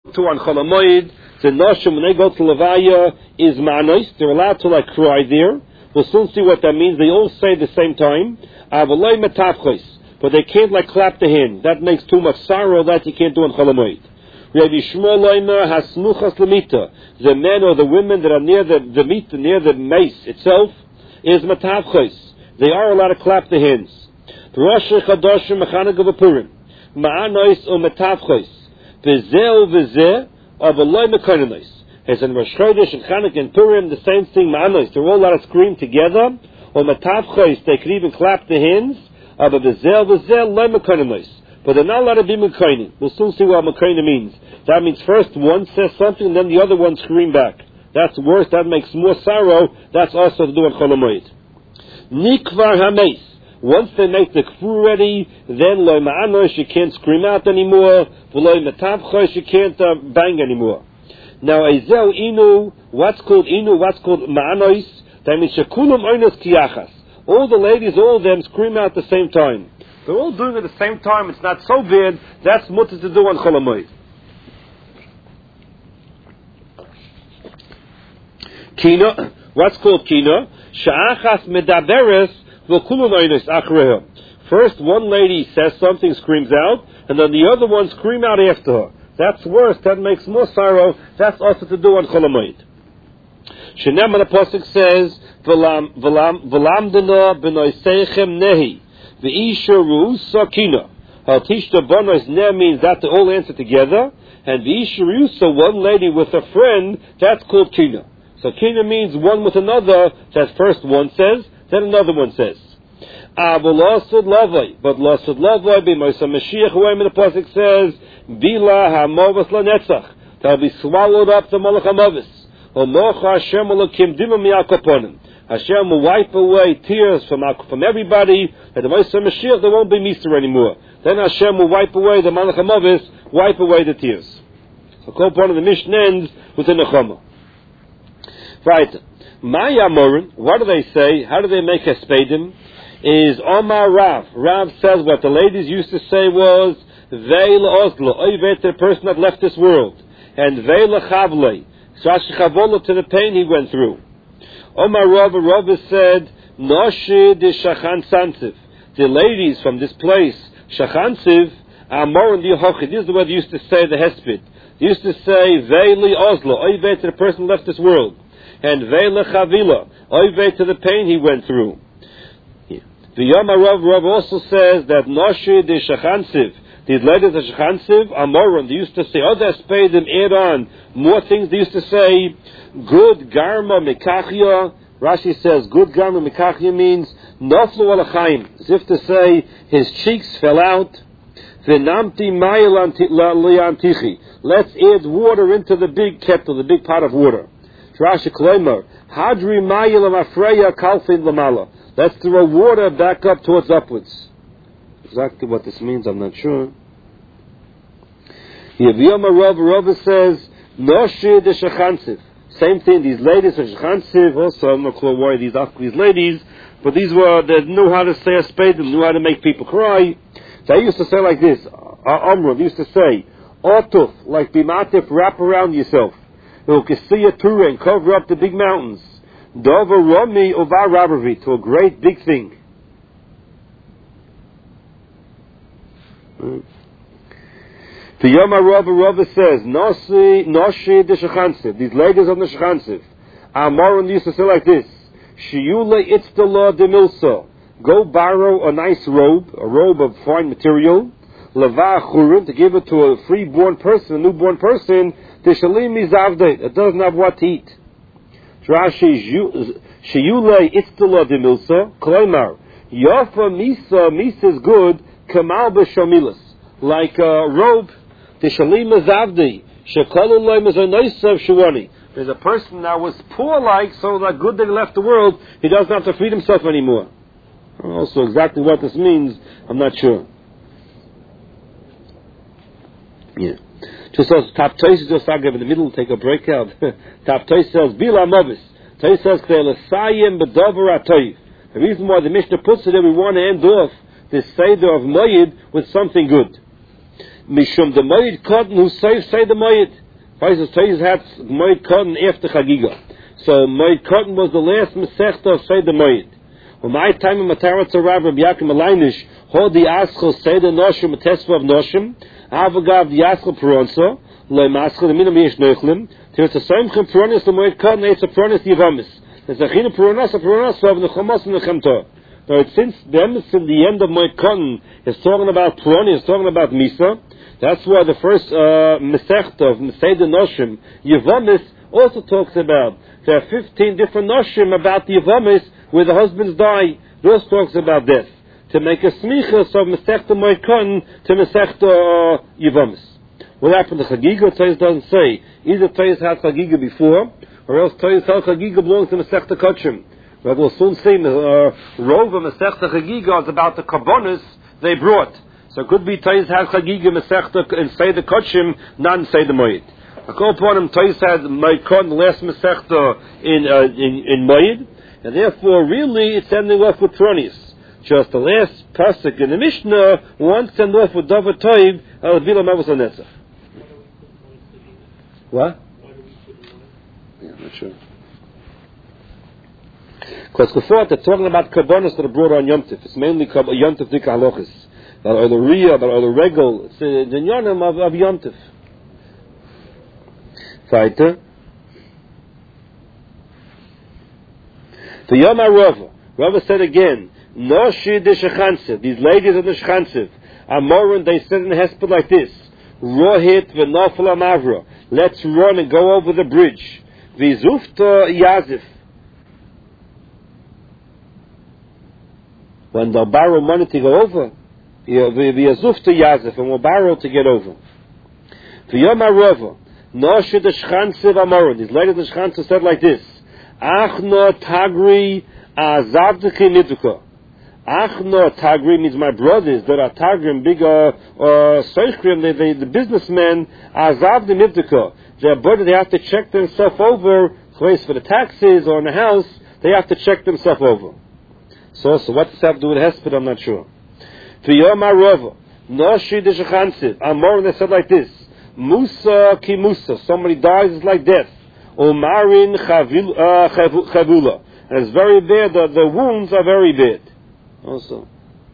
to on Cholamoid, the Noshim, when they go to Levaya, is Ma'anos. They're allowed to cry there. We'll soon see what that means. They all say at the same time. Avaloi Metavchos. But they can't clap the hand. That makes too much sorrow. That you can't do on Cholamoid. Rabbi Shmuel Loimer Hasnuchas Lemita. The men or the women that are near the meat, near the mace itself, is Metavchos. They are allowed to clap the hands. Rosh Chadoshim Mechanag of Purim. Ma'anos or Metavchos. V'zeh v'zeh avaloi mekanonos. As in Rosh Chodesh and Chanukah and Purim, the same thing. Ma'anos, they're all allowed to scream together. Or Metavchos, they could even clap the hands. But v'zeh v'zeh lo mekanonos. But they're not allowed to be mekonim. We'll soon see what mekonim means. That means first one says something, and then the other one scream back. That's worse. That makes more sorrow. That's also to do on Cholamoid. Nikvar hameis. Once they make the kfur ready, then loy ma'anosh, you can't scream out anymore. V'loy metavchosh, you can't bang anymore. Now, ezel inu, what's called ma'anosh? That means shekulam oinos kiyachas. All the ladies, all of them scream out at the same time. They're all doing it at the same time. It's not so bad. That's mutter to do on Cholamoid. Kina, what's called kina? Sha'achas medaberes. First, one lady says something, screams out, and then the other one scream out after her. That's worse. That makes more sorrow. That's also to do on Cholamoid. Shenem the pasuk says, "V'lamdena b'noiseichem nehi v'isharu sakina." I'll teach the bonos ne means that they all answer together, and v'isharu, so one lady with a friend, that's called kina. So kina means one with another. That first one says. Then another one says, but Lasud Lavai, b'Mosa Mashiach, who the pasuk says, Bila hamovas lanetzach, they'll be swallowed up the Malach Hamovis. Omocha Hashem ulakim dimam mi'akoponim. Hashem will wipe away tears from everybody, and the Mosa Mashiach there won't be Mister anymore. Then Hashem will wipe away the Malach Hamovis, wipe away the tears. So one of the Mishnah ends with the Nechama. Right. Maya Morin, what do they say? How do they make a spadim? Is Omar Rav. Rav says what the ladies used to say was Veil Oslo, Oyvet, the person that left this world, and Veil Chavle, Shashchavola to the pain he went through. Omar Rav said Noshi de Shachan Sansiv. The ladies from this place, Shachansiv, are more in the Hochid. This is the way they used to say the Hesped. They used to say Veil Oslo, Oyvet, the person left this world. And Ve'le Chavila, Oyvei to the pain he went through. The Yom Rav also says that Noshi de Shachansiv, these ladies of Shachansiv, Amoron, they used to say, other spadim, add on more things. They used to say, good Garma Mikachia. Rashi says, good Garma Mikachia means Noflu Alachayim, as if to say, his cheeks fell out. V'namti Mayel Liantichi. Let's add water into the big kettle, the big pot of water. Rashi Kloimer, Hadri Mayilam Afreya Kalfin Lamala. Let's throw water back up towards upwards. Exactly what this means, I'm not sure. Yeviyama Rav says, Noshi de Shachansiv. Same thing, these ladies of Shachansiv, also, I'm not sure why these ladies, but they knew how to say a spade, they knew how to make people cry. They used to say like this, Amrav used to say, Otuf, like Bimatif, wrap around yourself. And cover up the big mountains. Dover Romi Ovar Rabavi, to a great big thing. The Yom Rava says, Noshi de Shachansiv, these ladies of the Shachansiv, Amoron used to say like this, Shiyule Itztala de Milsa, go borrow a nice robe, a robe of fine material, Lava Churin, to give it to a freeborn person, a newborn person, it doesn't have what to eat. Rashi Shiyule Itztala de Milsa, Kloimar, Yafa Misa is good, Kamal B'Shamilas, like a robe, Tishalima Zavdi, Shekolulay Mizanoisav Shuani. There's a person that was poor like, so that good that he left the world, he doesn't have to feed himself anymore. Also, exactly what this means, I'm not sure. Yeah. Just as Tap Toys just I'll give in the middle, take a break out. Tap Toys says, Bila Movis. Toys says, K'elesayim B'dover Atoy. The reason why the Mishnah puts it there, we want to end off this Seder of Moyed with something good. Mishum the Moed Cotton who say the Moed. Toys had Moed Cotton after Chagiga. So Moed Cotton was the last Masechta of Say the Moed. When my time in Matarat Rav Yakim Alainish, hold the Aschel Say the Noshim, Tesva of Noshim, Avagav the Aschel Peronso, Le Maschel, the Minam Yesh Neuchlim, there's a same Peronis, the Moed Cotton, it's a Peronis Yivamis. There's a China Peronis, a Peronis, of the Chomos and the Chemtor. Now, since the emphasis in the end of Moed Cotton is talking about Peroni, is talking about Misa, that's why the first Masechta of Meseda Noshim, Yevamis, also talks about. There are 15 different Noshim about the Yevamis where the husbands die. It also talks about death. To make a smichas of Masechta Moed Cotton to Masechta Yevamis. What happened to Chagiga? Toys doesn't say. Either Toys had Chagiga before, or else Toys had Chagiga belongs to Masechta Kotchim. But we'll soon see Rova Masechta Chagiga is about the Karbonis they brought. So it could be Toys had Chagiga Masechta and say the Kotchim, not in say the Moed. I call upon him, Toys had Moed Cotton, the last Masechta in Moed, and therefore really it's ending off with Tronis. Just the last pasuk in the Mishnah wants to end off with David Toiv al Vila Mavos Netzach. What? Yeah, I'm not sure. Because before they're talking about Karbonos that are brought on Yom Tif. It's mainly Yom Tif Dika Halachis. Or the Riyah, or the Regel. It's the Nyonim of Yom Tif. Weiter. The Yom HaRava. Rava said again, Noshi de Shechansev. These ladies of the Shechansev. Amoran, they said in the Hesped like this. Rohit v'nofel amavra. Let's run and go over the bridge. V'zufta yazif. When they'll borrow money to go over, v'yazufta yazif, and we'll borrow to get over. V'yom HaRava. Noshe de Shechansev amoran. These ladies of the Shechansev said like this. Achno tagri azavdeke niduka. Achno tagri means my brothers that are tagrim, big soichrim, the businessmen, azavde niduka. Their brother, they have to check themselves over, for the taxes or in the house, they have to check themselves over. So what does that have to do with Hesped? I'm not sure. V'yom HaRava. Noshi de Shechansev amoran, they said like this. Musa ki Musa. Somebody dies, it's like death. Umarin chavula. And it's very bad. The wounds are very bad. Also.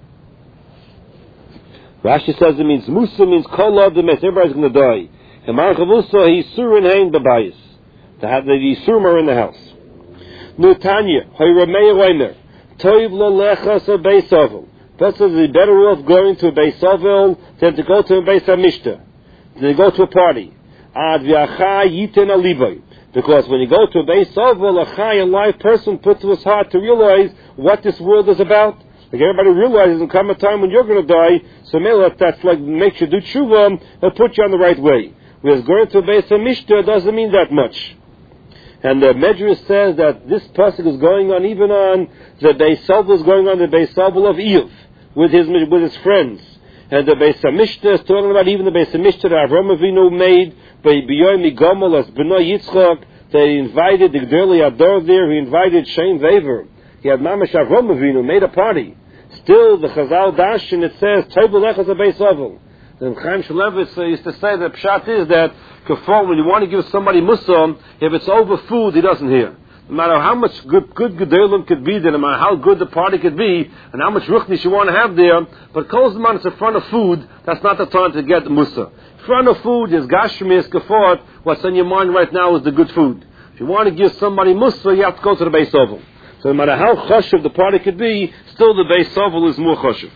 Rashi says it means Musa means kol ademes. Everybody's going to die. Umarin chavula, he's surin hein bebayis. The Yisurim are in the house. Nutanya, hoyramei oimer. Toiv lo lechas a beis ovel. That says it's better off going to a beis ovel than to go to a beis hamishta. They go to a party. Ad v'achai yiten alibay. Because when you go to a beis ovel, a chai, a live person, put to his heart to realize what this world is about. Like everybody realizes there'll come a time when you're going to die, so maybe that's like makes you do tshuva, it'll put you on the right way. Whereas going to a beis hamishta doesn't mean that much. And the Medrash says that this pasuk is going on even on the beis ovel is going on the beis ovel of Iyov with his friends. And the Beis HaMishta is talking about even the Beis HaMishta that Avraham Avinu made by B'yomi Gomel as B'nai Yitzchak. They invited the Gdoli Ador there. He invited Shem Vever. He had Mamash Avraham Avinu made a party. Still, the Chazal Dash and it says Tevul Echaz HaBeis Ovel. Then Chaim Shulevitz used to say that Pshat is that when you want to give somebody Mussar, if it's over food, he doesn't hear. No matter how much good Gedolim could be there, no matter how good the party could be, and how much ruchnish you want to have there, but calls the man it's in front of food, that's not the time to get Musa. In front of food is Gashmi, is Kafort, what's on your mind right now is the good food. If you want to give somebody Musa, you have to go to the Beis Ovel. So no matter how choshev the party could be, still the Beis Ovel is more choshev.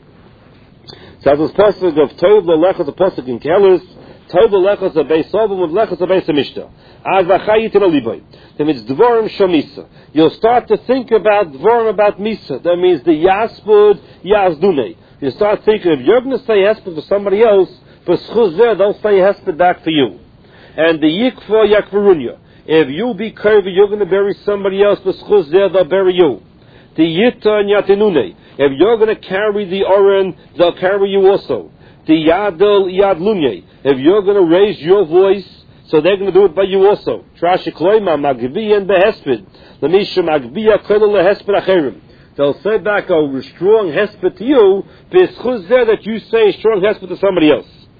So as this pasuk of Tov Lelechas, the pasuk in Kelis, Tov Lelechas a Beis Ovel, with Lechas a Beis HaMishta. Az v'chayit in Olibay. That means Dvorim Shomisa. You'll start to think about Dvorim about Misa. That means the Yaspud Yazdune. You start thinking, if you're going to say Hesped for somebody else, for Schuzeh, they'll say Hesped back for you. And the Yikva Yakvarunya. If you be curvy, you're going to bury somebody else, for Schuzeh, they'll bury you. The Yita and Yatinune. If you're going to carry the Oren, they'll carry you also. The Yadel Yadlunye. If you're going to raise your voice, so they're going to do it by you also. Trashi kloima magbi and behesped. Lemisha magbiya kol lehesped acherim. They'll say back a strong hesped to you, b'schuz that you say strong hesped to somebody else.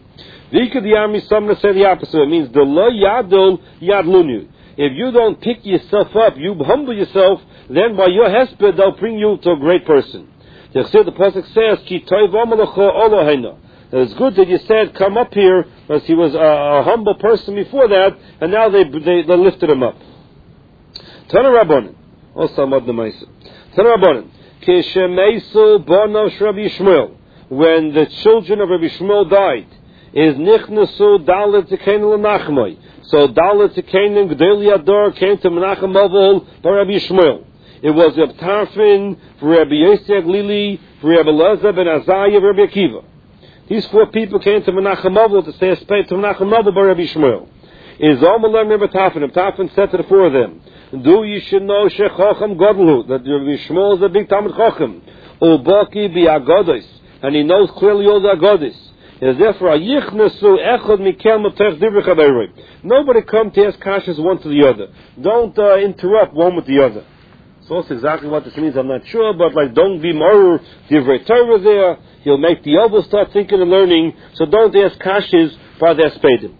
Vika the army sumner said the opposite. It means the lo yadol yadlunu. If you don't pick yourself up, you humble yourself, then by your hesped they'll bring you to a great person. The pasuk says, Ki toiv amalecha Eloheinu. It's good that you said, come up here, because he was a humble person before that, and now they lifted him up. Tana Rabbanan. Also Amad Nemaisa. Tana Rabbanan. Kishemeisu bonav Rabbi Shmuel. When the children of Rabbi Shmuel died, is nichnasu dalet tikein l'nachmai. So dalet tikein g'dei yador came to Menachem Avol by Rabbi Shmuel. It was Reb Tarfin, for Rabbi Yosef Lili, for Rabbi Elazar ben Azariah, Rabbi Akiva. These 4 people came to Menachem Avol to say a spade to Menachem Avol by Rabbi Shmuel. Is Omelem Rabbi Tarfin. Rabbi Tarfin said to the 4 of them, "Do you should know Shechochem Godlu, that Rabbi Shmuel is a big Talmid Chochem, Ubaki bi Agodos, and he knows clearly all the Agodos. Is therefore Yichnasu Echad Mikel Matech Divrei Chaveroi. Nobody come to ask kashas one to the other. Don't interrupt one with the other." So that's exactly what this means. I'm not sure, but like don't be more Divrei Torah there. You'll make the elbow start thinking and learning. So don't ask kashas by their spadim.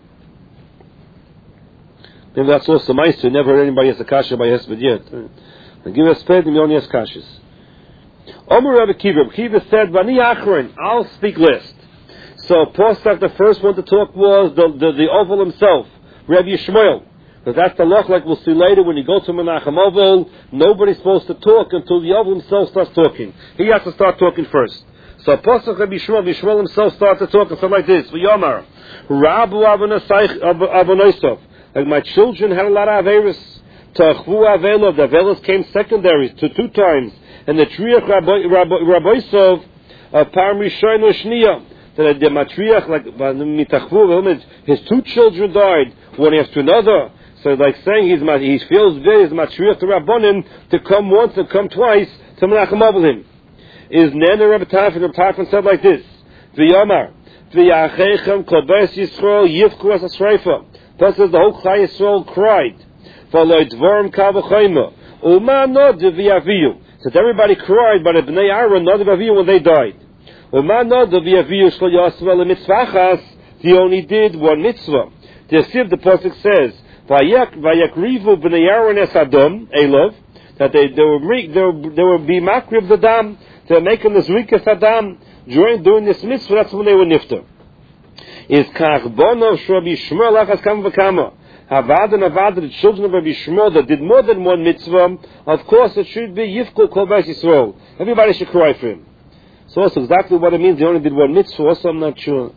Maybe that's also nice. Never heard anybody ask a kasha by hesped yet. They give a spadim, you only ask kashas. Omer Rabbi Kiva said, "Vani Achron, I'll speak last." So Posach, the first one to talk was the Oval himself, Rabbi Shmuel. Because that's the loch, like we'll see later, when you go to Menachem Oval, nobody's supposed to talk until the Oval himself starts talking. He has to start talking first. So Posach Rabbi Shmuel himself started to talk and said like this, V'yomar, Rabu Avonosov, like my children had a lot of Averis. Ta'chvu Avelov, the Avelos came secondaries to 2 times. And the Triach Rabboisov, Parm Rishon Shniya, that the Matriach, like Mitachvu, his 2 children died, one after another. So like saying he feels very his Matriach to Rabbonim to come once and come twice to Menachem Avol. Is Nene Rabbi Tarfon said like this, V'yomar, V'yachechem kol beis Yisrael yivku as a shreifa. That says the whole Klal Yisrael cried. V'lo dvorim kal v'chayma. Uma nod v'yaviyu. So everybody cried, but Bnei Aaron nod v'yaviyu when they died. Uma nod v'yaviyu shlo yasva l'mitzvachas. He only did 1 mitzvah. The pasuk says, Vayakrivu Bnei Aaron es Adam Elov, that they would be makrib the dam. They're making this rikas Adam during this mitzvah. That's when they were nifter. Is kach bonov Rabbi Shmuel achas kam v'kama. Havad and Avad, the children of Rabbi Shmuel that did more than 1 mitzvah. Of course, it should be Yifkul Kol Beis Yisrael. Everybody should cry for him. So that's exactly what it means. They only did 1 mitzvah. Also, I'm not sure.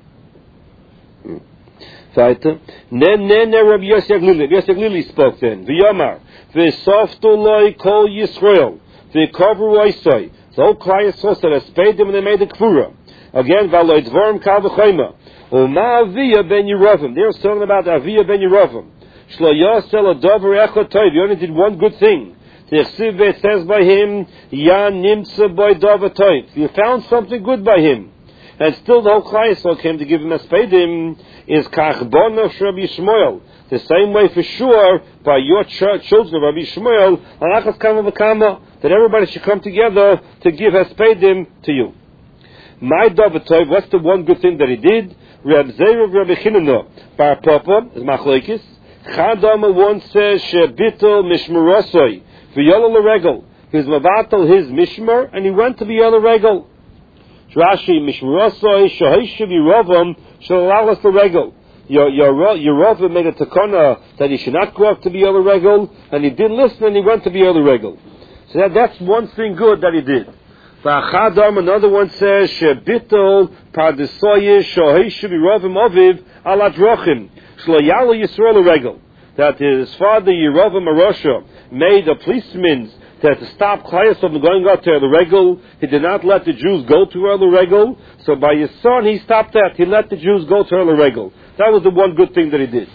Weiter. Nen Rabbi Yosef Lili spoke then. V'yomar v'softu loy kol Yisrael v'kovru oisoi. The whole Klal Yisrael said, "I paid them and they made the kfura." Again, v'lo dvorim kal v'chayma. Uma Aviyah ben Yerovim. They were talking about Aviyah ben Yerovim. Shlo yosel adover echad tov. He only did 1 good thing. The Chsiv says by him, "Ya nimtza by dover tov." You found something good by him. And still the whole Klal Yisrael came to give him a spadim. Is kachbon of Rabbi Shmuel. The same way for sure, by your children of Rabbi Shmuel, that everybody should come together to give a spadim to you. My Davatov, what's the 1 good thing that he did? Reb Zeir Rabbi Chinana, Bar Papa, is Machlekes. Chadam one says, Shebitel Mishmerosoi, V'yolo L'regel. He was Mavatal his Mishmer, and he went to the Yolo Regel. Rashi Mishmerosoi, Shahish Shiviravam, Shalalas L'regel. Your Rav made a takana that he should not go up to the Yolo Regel, and he didn't listen, and he went to the Yolo Regel. So that's 1 thing good that he did. V'achadam, another one says, Shebitel Pardesoye Shohesh Shiviravam Oviv Aladrochim. Shloyalo Yisrael Regel, that his father Yerovam Arosha made a policeman to stop Klal Yisrael from going out to the Regel. He did not let the Jews go to the Regel, so by his son he stopped that. He let the Jews go to the Regel. That was the 1 good thing that he did.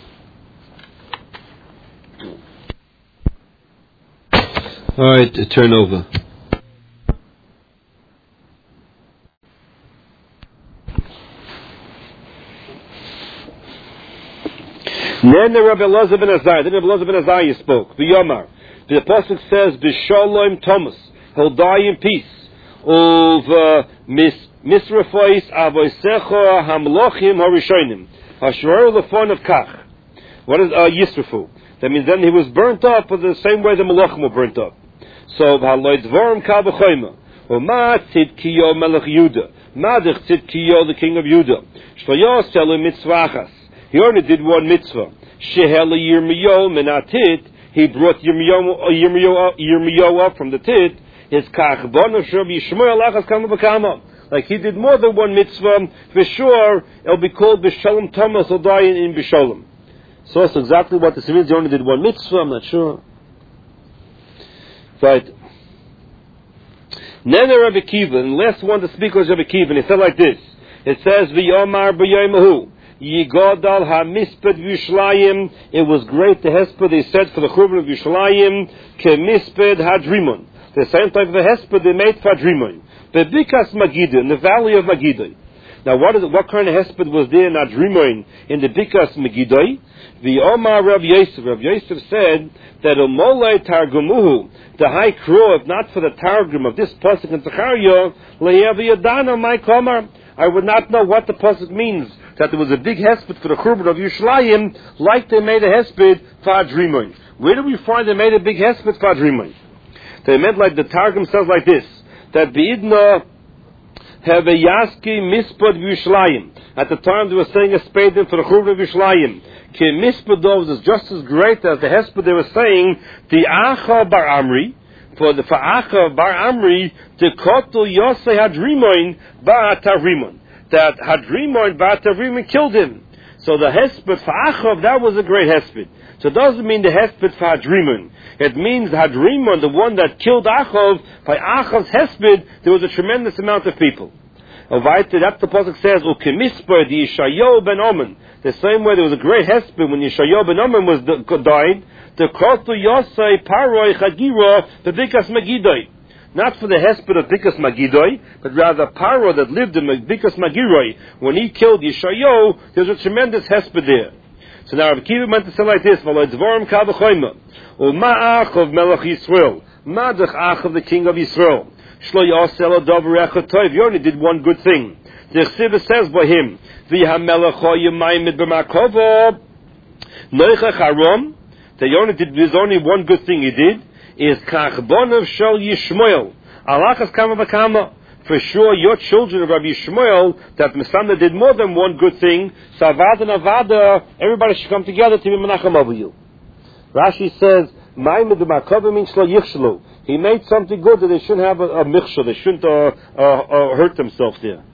All right, turn over. Then Rabbi Elazar ben Azariah spoke. V'yomar. The Apostle says, B'shalom Thomas. He'll die in peace. Of Misrafois avoisecho hamlochim harishonim. Hashroru lefon of kach. What is Yisrafu? That means then he was burnt up the same way the Malachim were burnt up. So, Haloid Dvorim Kal B'choyma. Uma Tzidkiyo Melech Yudah. Madich Tzidkiyo, the king of Yudah. Shloyos Telu Mitzvachas. He only did one mitzvah. Shehela Yirmiyo Menatit. He brought Yirmiyo up from the tit. His Kach Bono Shub Yishmoy Alachas Kama B'Kama. Like he did more than one mitzvah. For sure, it'll be called B'Shalom Thomas or dying in B'Shalom. So that's exactly what this means. He only did one mitzvah, I'm not sure. Right. Nene Rabbi Kiva, and the last one to speak was Rabbi Kiva, and he said like this. It says, V'yomar b'yomahu, Yigodal ha-misped v'yishlayim. It was great, the hesped, they said, for the churban of Yishlayim, ke-misped hadrimon. The same type of the hesped they made for Hadrimon. Bebikas Megiddo, in the valley of Megiddo. Now, what kind of hesped was there in Hadrimon, in the Bikas Megiddo? The Omar Rav Yosef said that Omolei Targumuhu, the high crow, if not for the Targum of this pasuk in Zechariah, Le'evi Yadana my Komar, I would not know what the pasuk means. That there was a big hesped for the churban of Yerushalayim, like they made a hesped for Hadrimon. Where do we find they made a big hesped for Hadrimon? They meant like the Targum says like this, that Beidna have a Yaski Mispad Yerushalayim. At the time they were saying a spadin for the churban of Yerushalayim. Ki Mispad is just as great as the hesped they were saying, the Acha Bar Amri, for Acha Bar Amri, the Kotel Yosei Hadrimon Bar Tavrimon. That Hadrimon Bar Tavrimon killed him. So the hesped for Achav, that was a great hesped. So it doesn't mean the hesped for Hadrimon. It means Hadrimon, the one that killed Achav, by Achav's hesped, there was a tremendous amount of people. That's the pasuk says, Ukemisper the Yeshayahu ben Omen. The same way there was a great hesped when Yeshayahu ben Omen died, the Kotu Yosei Paroi Chagiro, the Bikas Megiddo. Not for the hesped of Bikas Megiddo, but rather Paro that lived in Bikas Megiddo. When he killed Yeshayahu, there was a tremendous hesped there. So now Rabbi Kiva meant to say like this, V'lo Dvorim Kal B'choyma, U'ma'ach of Melech Yisrael, Ma'adach ach of the king of Yisrael, Shlo Yosel Adover Echad Tov, he only did one good thing. The Chsiva says by him, V'ha-melech ha'yamayimid b'makovo, Noichach Harom, there's only one good thing he did, is Kachbonav Shel Yishmoel, Alachas Kama B'Kama. For sure, your children of Rabbi Yishmael, that Mesanda did more than one good thing, so Avada and Avada, everybody should come together to be Menachem over you. Rashi says, Ma'imid B'Makovo means Shlo Yichshlu. He made something good that they shouldn't have a michshel, they shouldn't hurt themselves there.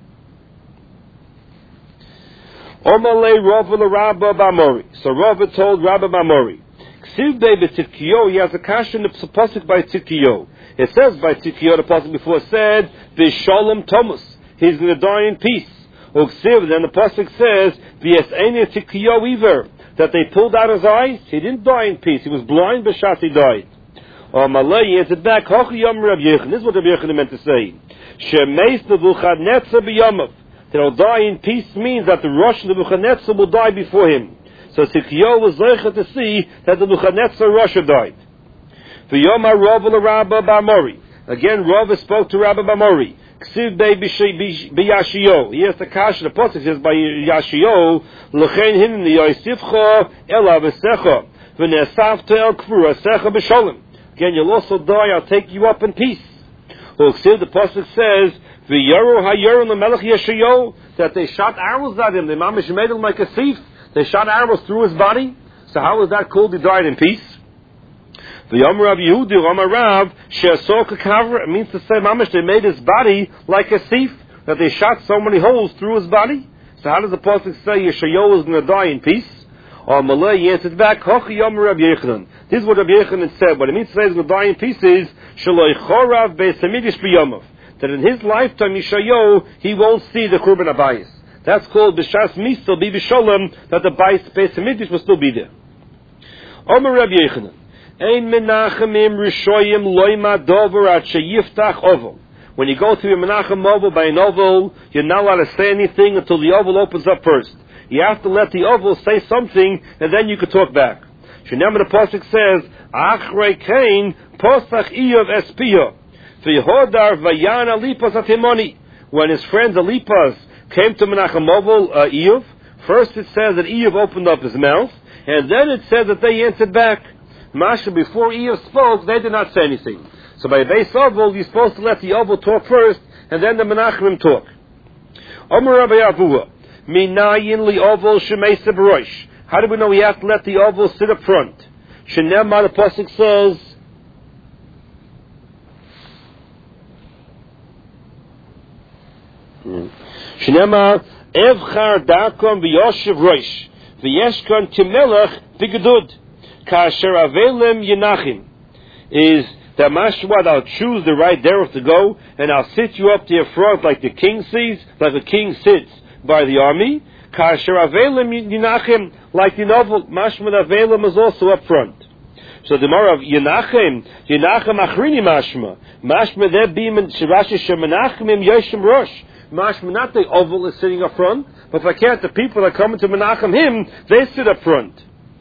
Omalei Rava l'Rabba B'Amori. So Rava told Rabba B'Amori, Ksiv Bei B'Tzidkiyo, he has a kasha in the pasuk by Tzidkiyo. It says by Tzidkiyo, the pasuk before said, V'Shalom Thomas, he's going to die in peace. Uksiv, then the pasuk says, V'Yes'eni Tzidkiyo Iver, that they pulled out his eyes. He didn't die in peace. He was blind, but Shas he died. Malay answered back, Hoch Yom Rav Yechon. This is what Rav Yechon meant to say. Shemeis Nebuchadnezzar b'Yamav. That he'll die in peace means that the Rosh Nebuchadnezzar will die before him. So Tzidkiyo was zeicha to see that the Nebuchadnezzar Rosh died. V'yomar Rava l'Rabba B'Amori. Again, Rava spoke to Rabba B'Amori. Ksiv b'Yashio. He has the kasha. The pasuk says by Yashio, l'chein hinni yoisifcha el avesecha v'ne'asavta el kfur asecha b'sholem. Again, you'll also die. I'll take you up in peace. Ksiv, the pasuk says v'yaru hayaru l'melech Yashio, that they shot arrows at him. They mamish made him like a thief. They shot arrows through his body. So how was that called? He died in peace. The Yom Rav Yehudi, Rama Rav, She'asok Kavra, it means to say, mamish, they made his body like a thief, that they shot so many holes through his body. So how does the pasuk say Yeshayahu is going to die in peace? Or Malay, he answered back, Hoch Yom Rav Yechanan. This is what Rav Yechanan said. What it means to say he's going to die in peace is, Shaloi Chorav Be'esamidish B'Yomav. That in his lifetime, Yeshayahu, he won't see the Korban Abayis. That's called B'Shas Misal, B'Sholem, that the Be'esamidish will still be there. Omer Rav Yechanan. Ein menachemim rishoyim loima dover at sheyiftach oval. When you go through your menachem oval by an oval, you're not allowed to say anything until the oval opens up first. You have to let the oval say something, and then you can talk back. Shenema the pasuk says, Achrei kain posach iyov espiyo, v'hodar vayana lipas atimoni. when his friends Eliphaz came to Menachem Iyov, first it says that Iyov opened up his mouth, and then it says that they answered back. Masha, before Iyov spoke, they did not say anything. So by Beis Oval, you're supposed to let the Oval talk first, and then the Menachemim talk. Omer Rabbi Avuha, Minayin li Oval shemeisa b'rosh. How do we know we have to let the Oval sit up front? Shenemar, the pasuk says, Shenemar, Evchar Dakom v'yoshev rosh, v'yeshkon kimelech v'gedud, kasher avelem yenachim. Is that mashwad, I'll choose the right derech to go, and I'll sit you up to your front like the king sees, like the king sits by the army. Kasher avelem yenachim, like the novel, mashmad avelem is also up front. So the more of Yenachem achrini mashma there be shirashi shemenachemim yoshem rosh. Mashma, not the Oval is sitting up front, but if I can't, the people that come to Menachem him, they sit up front.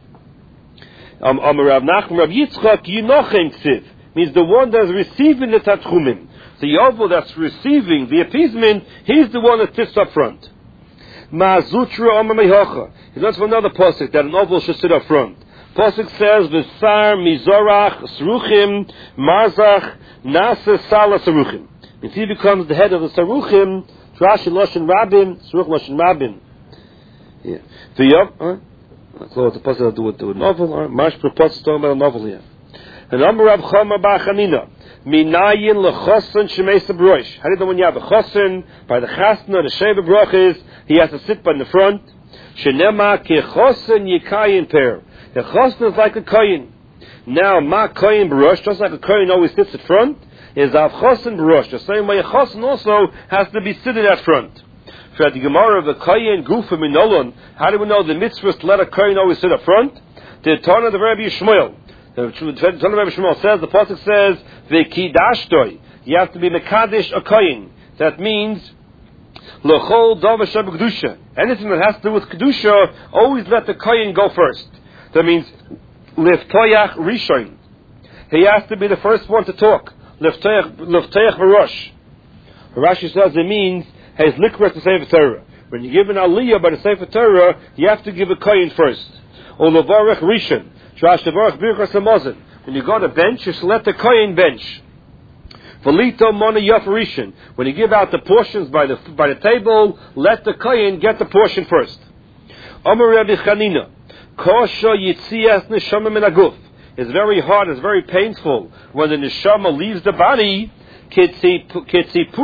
Rav Nachman, Rav Yitzchak, Yinochem Ksiv, means the one that's receiving the Tatchumim. The Oval that's receiving the appeasement, he's the one that sits up front. Ma'azutra Omer Mehocha. He learns from another pasuk that an Oval should sit up front. Pasuk says, V'sar mizorach sruchim marzach nasa sala saruchim. Means he becomes the head of the saruchim. Rashi loshen rabim, saruch loshen rabim. Yeah. So what's the pasuk to do with the novel? Marsh proposes talking about a novel here. And Amar Rav Chama bar Chanina, minayin lechosen shemeisa b'rosh. How do you know when you have a chosen by the chasna, the sheva brachas, he has to sit by the front. Shenema kechosen yikayin per. The chosen is like a koyin. Now, ma koyin b'rosh, just like a koyin always sits at front, is av chosen b'rosh. The same way a chosen also has to be sitting at front. For the Gemara of the koyin gufa minolon, how do we know the mitzvah is to let a koyin always sit up front? The Torah of the Rabbi Yishmael. The Torah of Rabbi Yishmael says, the pasuk says, v'kidashtoi. You have to be mekadesh a koyin. That means l'chol davar sheb'kedusha. Anything that has to do with kedusha, always let the koyin go first. That means liftoyach rishon. He has to be the first one to talk. Liftoyach v'rosh. Rashi says it means has likras to Sefer Torah. When you give an aliyah by the Sefer Torah, you have to give a koyin first. Or levarech rishon. When you go to bench, you should let the koyin bench. Velito mona yafarishin. When you give out the portions by the table, let the koyin get the portion first. Amar Rabbi Chanina, kosha yitzias neshama min aguf. It's very hard, it's very painful when the neshama leaves the body. Kitzi